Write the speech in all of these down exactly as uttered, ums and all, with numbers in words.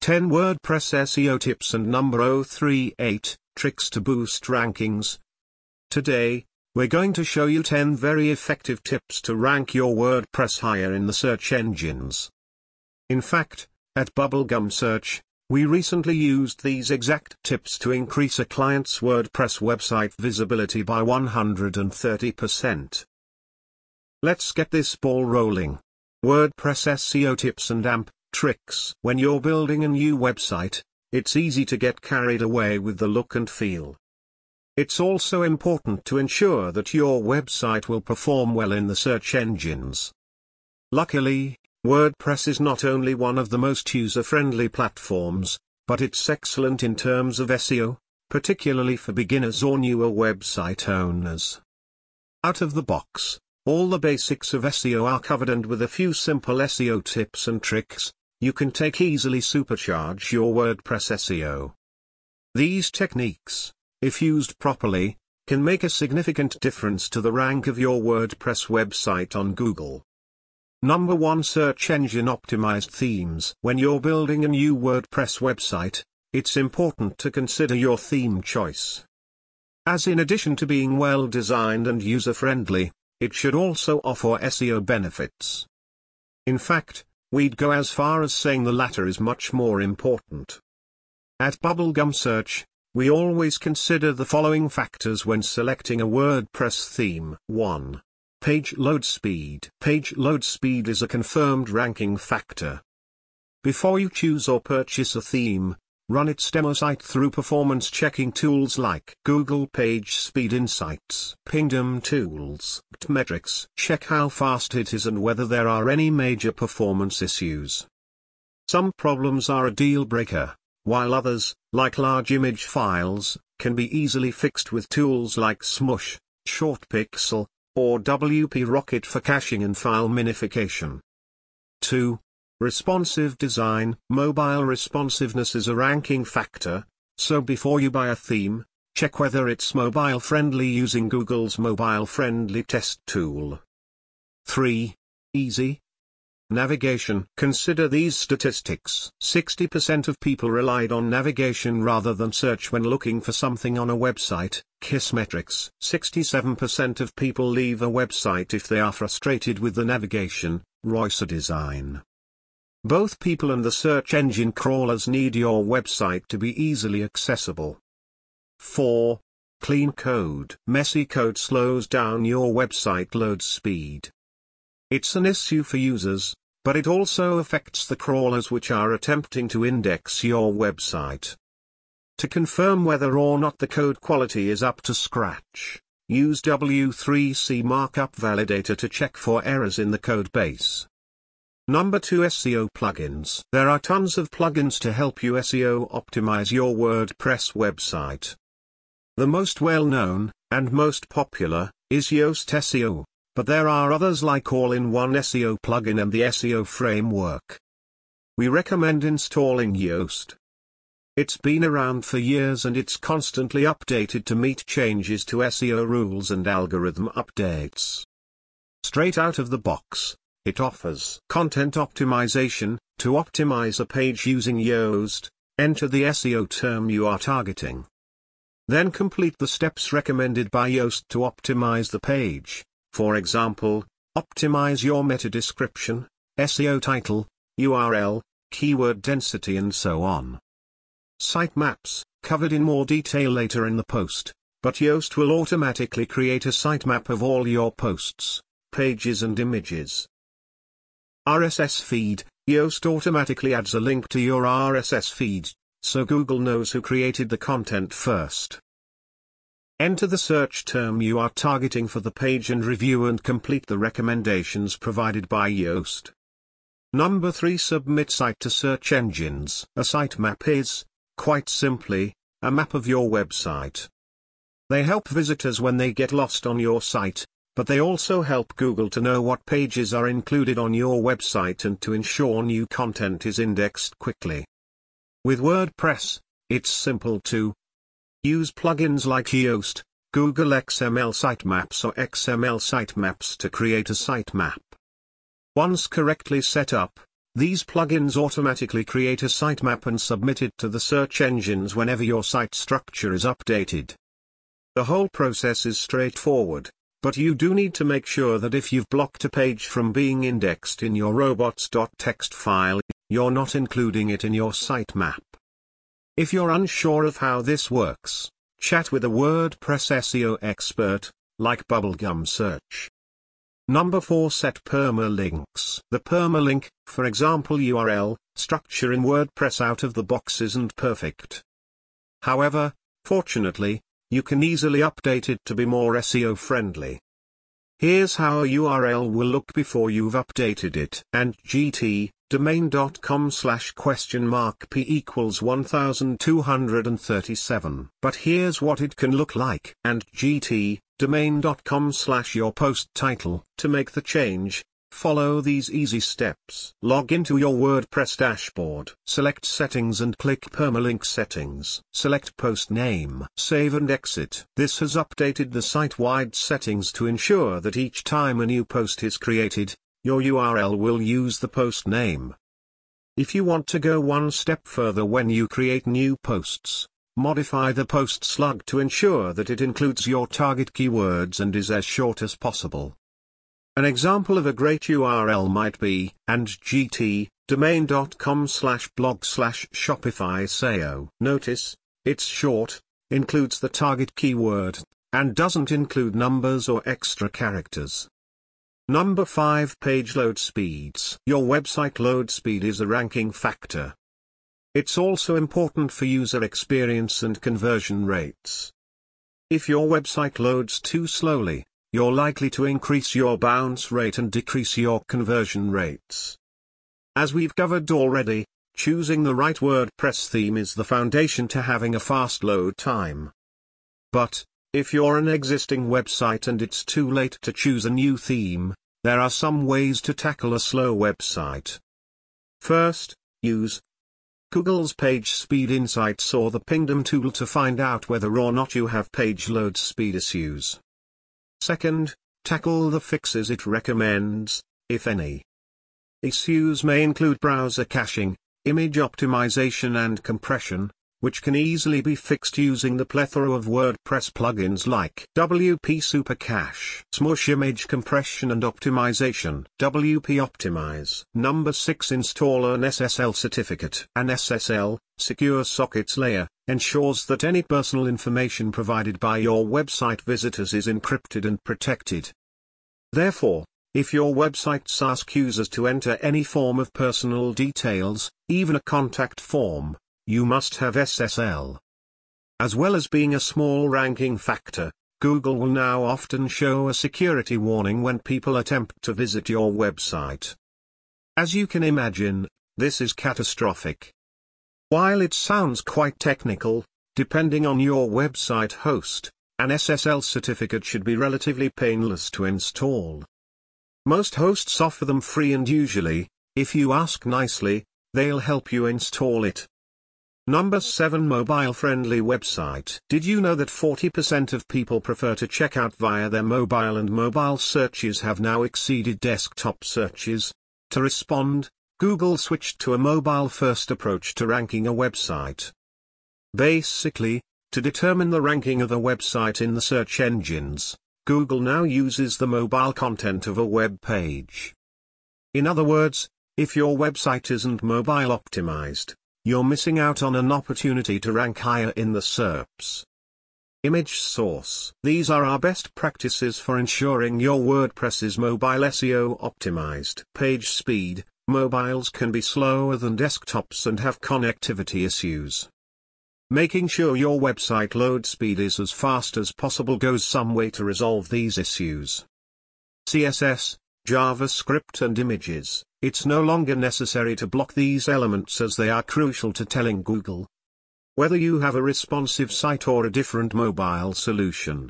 ten WordPress S E O Tips and number zero three eight, Tricks to Boost Rankings. Today, we're going to show you ten very effective tips to rank your WordPress higher in the search engines. In fact, at Bubblegum Search, we recently used these exact tips to increase a client's WordPress website visibility by one hundred thirty percent. Let's get this ball rolling. WordPress S E O Tips and A M P Tricks. When you're building a new website, it's easy to get carried away with the look and feel. It's also important to ensure that your website will perform well in the search engines. Luckily, WordPress is not only one of the most user-friendly platforms, but it's excellent in terms of S E O, particularly for beginners or newer website owners. Out of the box, all the basics of S E O are covered, and with a few simple S E O tips and tricks, you can take easily supercharge your WordPress S E O. These techniques, if used properly, can make a significant difference to the rank of your WordPress website on Google. Number one. Search Engine Optimized Themes. When you're building a new WordPress website, it's important to consider your theme choice. As in addition to being well designed and user-friendly, it should also offer S E O benefits. In fact, we'd go as far as saying the latter is much more important. At Bubblegum Search, we always consider the following factors when selecting a WordPress theme. one. Page load speed. Page load speed is a confirmed ranking factor. Before you choose or purchase a theme, run its demo site through performance checking tools like Google Page Speed Insights, Pingdom Tools, Metrics. Check how fast it is and whether there are any major performance issues. Some problems are a deal breaker, while others, like large image files, can be easily fixed with tools like Smush, ShortPixel, or W P Rocket for caching and file minification. two. Responsive design. Mobile responsiveness is a ranking factor, so before you buy a theme, check whether it's mobile-friendly using Google's mobile-friendly test tool. three. Easy navigation. Consider these statistics. sixty percent of people relied on navigation rather than search when looking for something on a website. Kissmetrics. sixty-seven percent of people leave a website if they are frustrated with the navigation. Roycer Design. Both people and the search engine crawlers need your website to be easily accessible. four. Clean code. Messy code slows down your website load speed. It's an issue for users, but it also affects the crawlers which are attempting to index your website. To confirm whether or not the code quality is up to scratch, use W three C Markup Validator to check for errors in the code base. Number two. S E O plugins. There are tons of plugins to help you S E O optimize your WordPress website. The most well-known, and most popular, is Yoast S E O, but there are others like All-in-One S E O plugin and the S E O Framework. We recommend installing Yoast. It's been around for years and it's constantly updated to meet changes to S E O rules and algorithm updates. Straight out of the box, it offers content optimization. To optimize a page using Yoast, enter the S E O term you are targeting. Then complete the steps recommended by Yoast to optimize the page. For example, optimize your meta description, S E O title, U R L, keyword density and so on. Sitemaps, covered in more detail later in the post, but Yoast will automatically create a sitemap of all your posts, pages and images. R S S feed. Yoast automatically adds a link to your R S S feed, so Google knows who created the content first. Enter the search term you are targeting for the page and review and complete the recommendations provided by Yoast. Number three. Submit site to search engines. A sitemap is, quite simply, a map of your website. They help visitors when they get lost on your site, but they also help Google to know what pages are included on your website and to ensure new content is indexed quickly. With WordPress, it's simple to use plugins like Yoast, Google X M L Sitemaps or X M L Sitemaps to create a sitemap. Once correctly set up, These plugins automatically create a sitemap and submit it to the search engines whenever your site structure is updated. The whole process is straightforward, but you do need to make sure that if you've blocked a page from being indexed in your robots.txt file, you're not including it in your sitemap. If you're unsure of how this works, chat with a WordPress S E O expert, like Bubblegum Search. Number four. Set permalinks. The permalink, for example U R L, structure in WordPress out of the box isn't perfect. However, fortunately, you can easily update it to be more S E O friendly. Here's how a U R L will look before you've updated it. And G T, domain.com slash question mark p equals one thousand two hundred thirty-seven. But here's what it can look like. And G T, domain.com slash your post title. To make the change, follow these easy steps. Log into your WordPress dashboard. Select Settings and click Permalink Settings. Select Post Name. Save and exit. This has updated the site-wide settings to ensure that each time a new post is created, your U R L will use the post name. If you want to go one step further when you create new posts, modify the post slug to ensure that it includes your target keywords and is as short as possible. An example of a great U R L might be, and G T, domain.com slash blog slash Shopify S E O. Notice, it's short, includes the target keyword, and doesn't include numbers or extra characters. Number five. Page load speeds. Your website load speed is a ranking factor. It's also important for user experience and conversion rates. If your website loads too slowly, you're likely to increase your bounce rate and decrease your conversion rates. As we've covered already, choosing the right WordPress theme is the foundation to having a fast load time. But, if you're an existing website and it's too late to choose a new theme, there are some ways to tackle a slow website. First, use Google's Page Speed Insights or the Pingdom tool to find out whether or not you have page load speed issues. Second, tackle the fixes it recommends, if any. Issues may include browser caching, image optimization and compression, which can easily be fixed using the plethora of WordPress plugins like W P Super Cache, Smush Image Compression and Optimization, W P Optimize. Number six. Install an S S L certificate. An S S L, Secure Sockets Layer, ensures that any personal information provided by your website visitors is encrypted and protected. Therefore, if your websites ask users to enter any form of personal details, even a contact form, you must have S S L. As well as being a small ranking factor, Google will now often show a security warning when people attempt to visit your website. As you can imagine, this is catastrophic. While it sounds quite technical, depending on your website host, an S S L certificate should be relatively painless to install. Most hosts offer them free and usually, if you ask nicely, they'll help you install it. Number seven. Mobile-friendly website. Did you know that forty percent of people prefer to check out via their mobile, and mobile searches have now exceeded desktop searches? To respond, Google switched to a mobile-first approach to ranking a website. Basically, to determine the ranking of a website in the search engines, Google now uses the mobile content of a web page. In other words, if your website isn't mobile optimized, you're missing out on an opportunity to rank higher in the S E R Ps. Image source. These are our best practices for ensuring your WordPress is mobile S E O optimized. Page speed. Mobiles can be slower than desktops and have connectivity issues. Making sure your website load speed is as fast as possible goes some way to resolve these issues. C S S, JavaScript and images. It's no longer necessary to block these elements as they are crucial to telling Google whether you have a responsive site or a different mobile solution.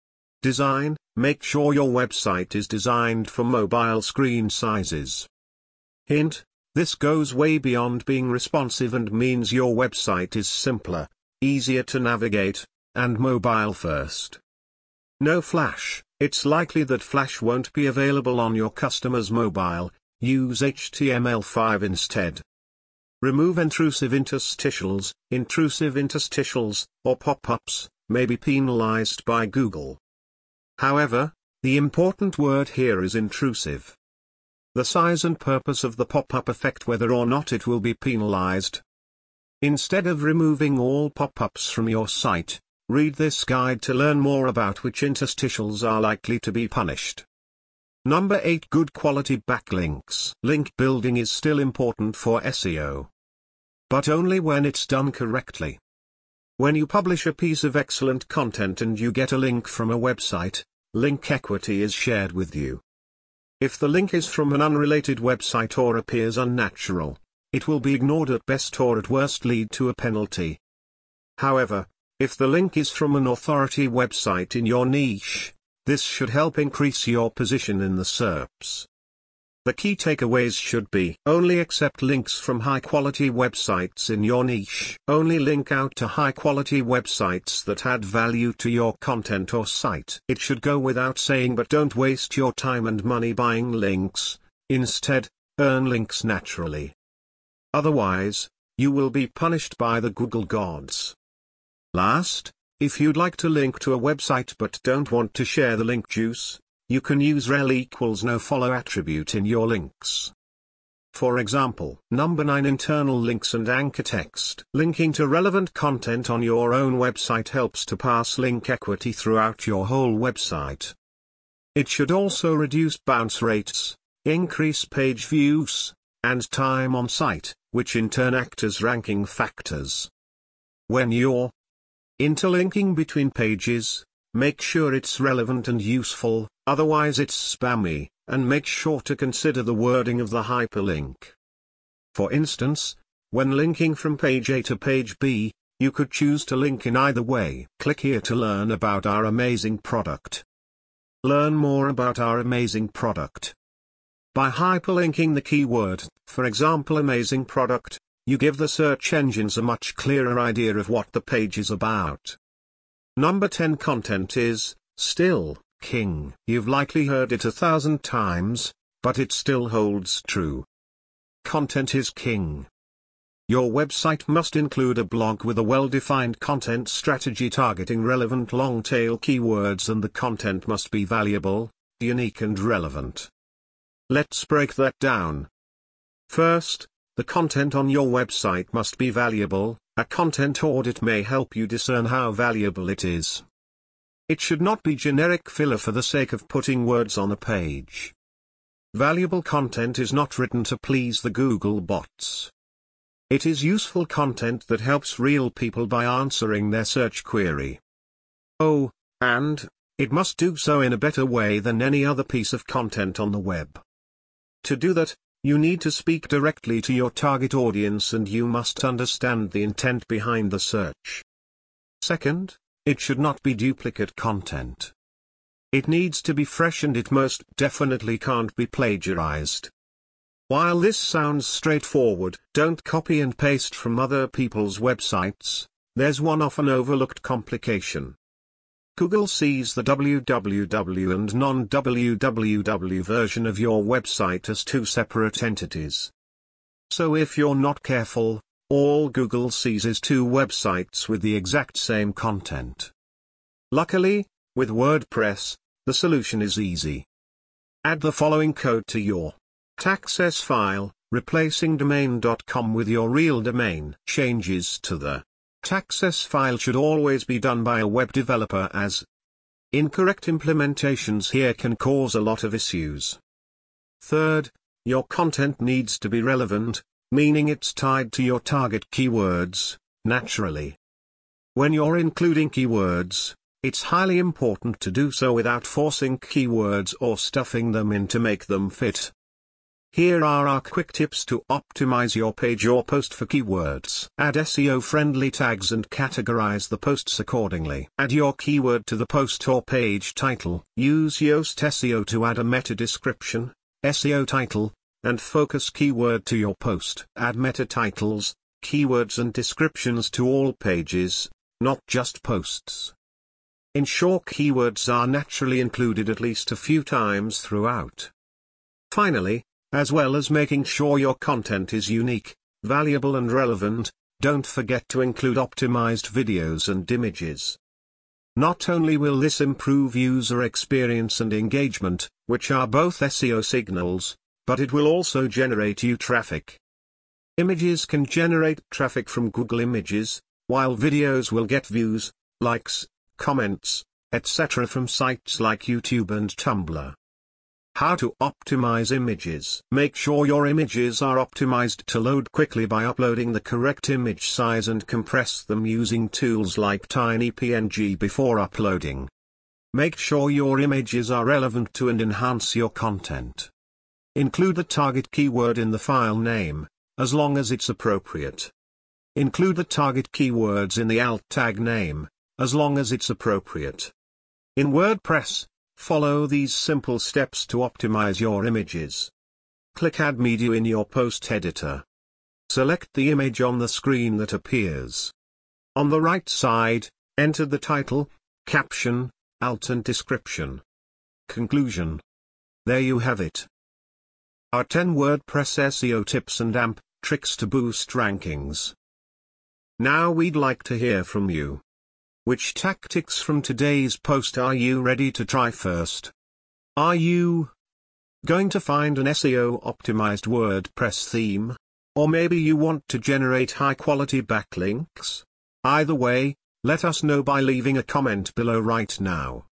Design. Make sure your website is designed for mobile screen sizes. Hint, this goes way beyond being responsive and means your website is simpler, easier to navigate, and mobile first. No Flash. It's likely that Flash won't be available on your customer's mobile. use H T M L five instead. Remove intrusive interstitials. Intrusive interstitials, or pop-ups, may be penalized by Google. However, the important word here is intrusive. The size and purpose of the pop-up affect whether or not it will be penalized. Instead of removing all pop-ups from your site, read this guide to learn more about which interstitials are likely to be punished. Number eight. Good quality backlinks. Link building is still important for S E O. But only when it's done correctly. When you publish a piece of excellent content and you get a link from a website, link equity is shared with you. If the link is from an unrelated website or appears unnatural, it will be ignored at best or at worst lead to a penalty. However, if the link is from an authority website in your niche, this should help increase your position in the S E R Ps. The key takeaways should be: only accept links from high-quality websites in your niche. Only link out to high-quality websites that add value to your content or site. It should go without saying, but don't waste your time and money buying links. Instead, earn links naturally. Otherwise, you will be punished by the Google gods. Last, if you'd like to link to a website but don't want to share the link juice, you can use rel equals nofollow attribute in your links. For example, number nine. Internal links and anchor text. Linking to relevant content on your own website helps to pass link equity throughout your whole website. It should also reduce bounce rates, increase page views, and time on site, which in turn act as ranking factors. When you're interlinking between pages, make sure it's relevant and useful, otherwise it's spammy, and make sure to consider the wording of the hyperlink. For instance, when linking from page A to page B, you could choose to link in either way. Click here to learn about our amazing product. Learn more about our amazing product. By hyperlinking the keyword, for example amazing product, you give the search engines a much clearer idea of what the page is about. Number ten. Content is still king. You've likely heard it a thousand times, but it still holds true. Content is king. Your website must include a blog with a well-defined content strategy targeting relevant long-tail keywords, and the content must be valuable, unique and relevant. Let's break that down. First, the content on your website must be valuable. A content audit may help you discern how valuable it is. It should not be generic filler for the sake of putting words on a page. Valuable content is not written to please the Google bots. It is useful content that helps real people by answering their search query. Oh, and it must do so in a better way than any other piece of content on the web. To do that, you need to speak directly to your target audience and you must understand the intent behind the search. Second, it should not be duplicate content. It needs to be fresh and it most definitely can't be plagiarized. While this sounds straightforward, don't copy and paste from other people's websites. There's one often overlooked complication. Google sees the W W W and non-W W W version of your website as two separate entities. So if you're not careful, all Google sees is two websites with the exact same content. Luckily, with WordPress, the solution is easy. Add the following code to your taxes file, replacing domain dot com with your real domain. Changes to the taxes file should always be done by a web developer, as incorrect implementations here can cause a lot of issues. Third, your content needs to be relevant, meaning it's tied to your target keywords, naturally. When you're including keywords, it's highly important to do so without forcing keywords or stuffing them in to make them fit. Here are our quick tips to optimize your page or post for keywords. Add S E O-friendly tags and categorize the posts accordingly. Add your keyword to the post or page title. Use Yoast S E O to add a meta description, S E O title, and focus keyword to your post. Add meta titles, keywords and descriptions to all pages, not just posts. Ensure keywords are naturally included at least a few times throughout. Finally, As well as making sure your content is unique, valuable and relevant, don't forget to include optimized videos and images. Not only will this improve user experience and engagement, which are both S E O signals, but it will also generate you traffic. Images can generate traffic from Google Images, while videos will get views, likes, comments, et cetera from sites like YouTube and Tumblr. How to optimize images? Make sure your images are optimized to load quickly by uploading the correct image size and compress them using tools like TinyPNG before uploading. Make sure your images are relevant to and enhance your content. Include the target keyword in the file name, as long as it's appropriate. Include the target keywords in the alt tag name, as long as it's appropriate. In WordPress, follow these simple steps to optimize your images. Click Add Media in your post editor. Select the image on the screen that appears. On the right side, enter the title, caption, alt and description. Conclusion. There you have it. Our ten WordPress S E O tips and A M P tricks to boost rankings. Now we'd like to hear from you. Which tactics from today's post are you ready to try first? Are you going to find an S E O optimized WordPress theme? Or maybe you want to generate high quality backlinks? Either way, let us know by leaving a comment below right now.